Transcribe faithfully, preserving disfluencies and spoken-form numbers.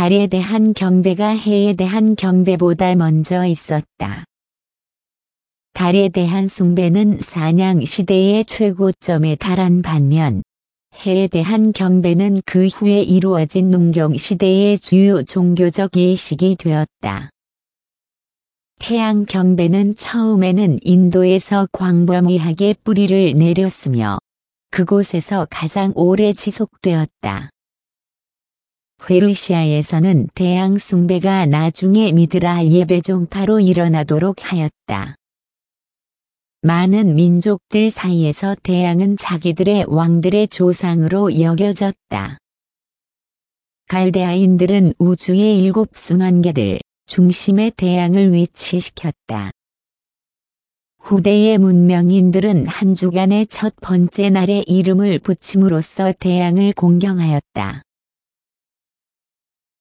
달에 대한 경배가 해에 대한 경배보다 먼저 있었다. 달에 대한 숭배는 사냥 시대의 최고점에 달한 반면 해에 대한 경배는 그 후에 이루어진 농경 시대의 주요 종교적 예식이 되었다. 태양 경배는 처음에는 인도에서 광범위하게 뿌리를 내렸으며 그곳에서 가장 오래 지속되었다. 페르시아에서는 태양 숭배가 나중에 미드라 예배종파로 일어나도록 하였다. 많은 민족들 사이에서 태양은 자기들의 왕들의 조상으로 여겨졌다. 갈대아인들은 우주의 일곱 순환계들 중심에 태양을 위치시켰다. 후대의 문명인들은 한 주간의 첫 번째 날에 이름을 붙임으로써 태양을 공경하였다.